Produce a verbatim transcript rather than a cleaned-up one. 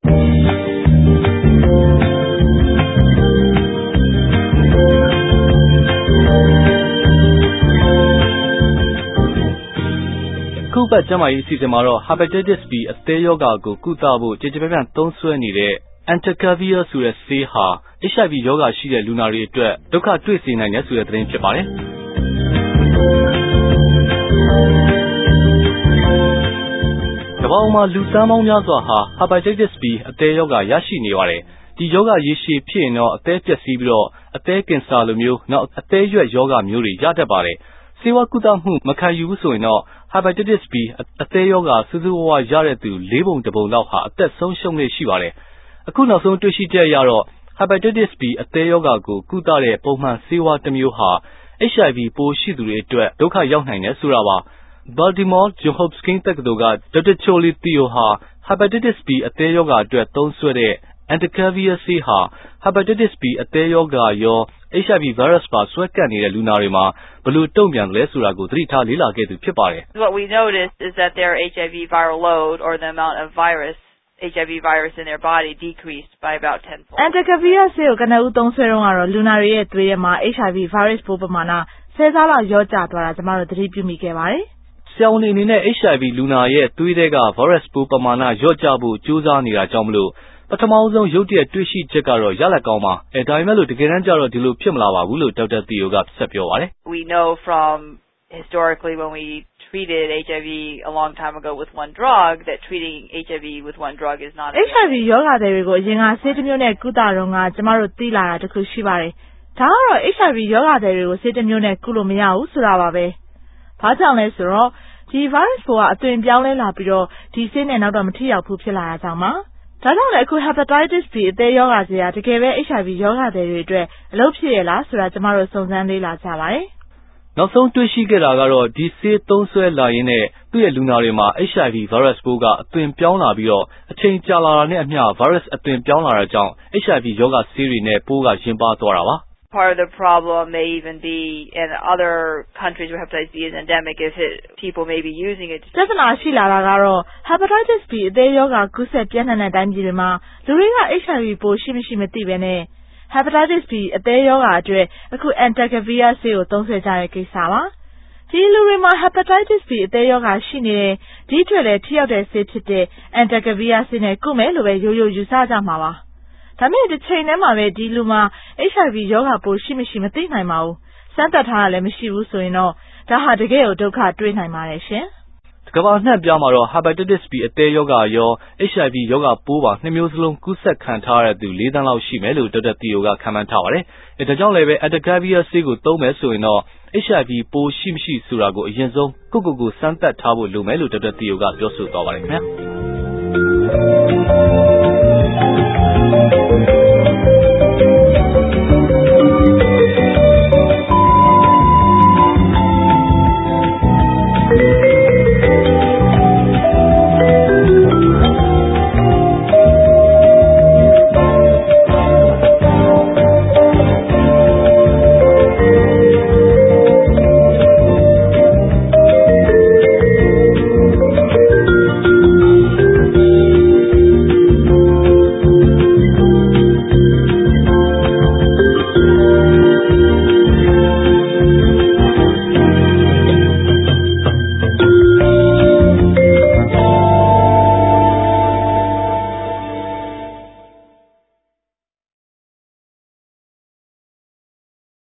ခုပတ်ကျမ်းမာရေးအစီအစဉ်မှာတော့ Hepatitis B အသည်းရောဂါကိုကုသဖို့ကြေကြေပြန့်ပြန့်သုံးစွဲနေတဲ့ Entecavir ဆိုတဲ့ဆေးဟာ H I V ရောဂါရှိတဲ့လူနာတွေအတွက်ဒုက္ခတွေ့စေနိုင်တယ်ဆိုတဲ့သတင်းဖြစ်ပါတယ်။ကမ္ဘာပေါ်မှာလူသန်းပေါင်းများစွာဟာ Hepatitis B အသည်းရောဂါရရှိနေပါတယ်။ဒီရောဂါရေရှည်ဖြစ်ရင်တော့အသည်းပျက်စီးပြီးတော့အသည်းကင်ဆာလိုမျိုးနောက်အသည်းရွက်ရောဂါမျိုးတွေရတတ်ပါတယ်။ဆေးဝါးကုသမှုမခံယူဘူးဆိုရင်တော့ Hepatitis B အသည်းရောဂါစူးစူးဝါးဝါးရတဲ့သူလေးပုံတစ်ပုံလောက်ဟာအသက်ဆုံးရှုံးလေရှိပါတယ်။အခုနောက်ဆုံးတွေ့ရှိချက်အရတော့ Hepatitis B အသည်းရောဂါကိုကုသတဲ့ပုံမှန်ဆေးဝါးတစ်မျိုးဟာ H I V ပိုးရှိသူတွေအတွက်ဒုက္ခရောက်နိုင်တယ်ဆိုတာပါ။ Baltimore Johns Hopkins တက္ကသိုလ်က Doctor Charlie Teo ဟာ Hepatitis B အသည်းရောဂါအတွက်သုံးစွဲတဲ့ Entecavir ဆေးဟာ Hepatitis B အသည်းရောဂါရော H I V ဗိုင်းရပ်စ်ပါစွဲကပ်နေတဲ့လူနာတွေမှာဘယ်လိုတုံ့ပြန်လဲဆိုတာကိုသတိထားလေ့လာခဲ့သူဖြစ်ပါတယ်။ What we noticed is that their H I V viral load or the amount of virus H I V virus in their body decreased by about tenfold. Entecavir ဆေးကိုကနဦးသုံးစွဲတော့ကတော့လူနာတွေရဲ့သွေးထဲမှာ H I V virus ပိုးပမာဏဆယ်ဆလောက်လျော့ကျသွားတာကျွန်တော်တို့သတိပြုမိခဲ့ပါတယ်။ဆရာဝန်အနေနဲ့ H I V လူနာရဲ့သွေးထဲက virus ပိုးပမာဏလျော့ကျဖို့ကြိုးစားနေတာကြောင့်မလို့ပထမဆုံးရုတ်တရက်တွေ့ရှိချက်ကတော့ရလဒ်ကောင်းပါအဲဒါပေမဲ့လို့တကယ်တမ်းကျတော့ဒီလိုဖြစ်မလာပါဘူးလို့ဒေါက်တာသီယိုကဆက်ပြောပါတယ် We know from historically when we treated H I V a long time ago with one drug that treating H I V with one drug is not H I V ရောဂါတွေကိုအရင်ကဆေးတစ်မျိုးနဲ့ကုသတော့ကကျမတို့သိလာတာတခုရှိပါတယ်ဒါကတော့ H I V ရောဂါတွေကိုဆေးတစ်မျိုးနဲ့ကုလို့မရဘူးဆိုတာပါပဲဘာကြောင့်လဲဆိုတော့ဒီ virus ပိုးကအသွင်ပြောင်းလဲလာပြီးတော့ဒီဆေးနဲ့နောက်တော့မထိရောက်ဘူးဖြစ်လာတာကြောင့်ပါဒါကြောင့်လည်းအခု Hepatitis B အသည်းရောဂါဆေးဟာတကယ်ပဲ H I V ရောဂါတွေအတွက်အလုပ်ဖြစ်ရလားဆိုတာကျမတို့စုံစမ်းလေ့လာကြပါတယ်နောက်ဆုံးတွေ့ရှိခဲ့တာကတော့ဒီဆေးသုံးစွဲလာရင်းနဲ့သူ့ရဲ့လူနာတွေမှာ H I V virus ပိုးကအသွင်ပြောင်းလာပြီးတော့အချိန်ကြာလာတာနဲ့အမျှ virus အသွင်ပြောင်းလာတဲ့ကြောင့် H I V ရောဂါဆေးတွေနဲ့ပိုးကယဉ်ပါးသွားတာပါ Part of the problem may even be in other countries where hepatitis B is endemic if it, people may be using it. ပြဿနာရှိလာတာကတော့ Hepatitis B အသည်းရောဂါကူးစက်ပြန့်နှံ့တဲ့တိုင်းပြည်တွေမှာလူတွေက H I V ပိုးရှိမရှိမသိဘဲနဲ့ Hepatitis B အသည်းရောဂါအတွက်အခု Entecavir ဆေးကိုသုံးစွဲကြတဲ့ကိစ္စပါဒီလူတွေမှာ Hepatitis B အသည်းရောဂါရှိနေတယ်ဒီအတွက်လည်းထိရောက်တဲ့ဆေးဖြစ်တဲ့ Entecavir ဆေးနဲ့ကုမယ်လို့ပဲရိုးရိုးယူဆကြမှာပါဒါမဲ့တစ်ချိန်တည်းမှာပဲဒီလူမှာ H I V ရောဂါပိုးရှိမရှိမသိနိုင်ပါဘူးစမ်းသပ်ထားတာလည်းမရှိဘူးဆိုရင်တော့ဒါဟာတကယ်ကိုဒုက္ခတွေ့နိုင်ပါတယ်ရှင်ကမ္ဘာနှံ့ပြားမှာတော့ Hepatitis B အသည်းရောဂါရော H I V ရောဂါပိုးပါနှစ်မျိုးစလုံးကူးစက်ခံထားရတဲ့သူလေးသန်းလောက်ရှိမယ်လို့ဒေါက်တာသီယိုကခန့်မှန်းထားပါတယ်အဲဒါကြောင့်လည်းပဲ Entecavir ဆေးကိုသုံးမယ်ဆိုရင်တော့ H I V ပိုးရှိမရှိဆိုတာကိုအရင်ဆုံးကိုကိုကိုစမ်းသပ်ထားဖို့လိုမယ်လို့ဒေါက်တာသီယိုကပြောဆိုသွားပါတယ်ခင်ဗျာ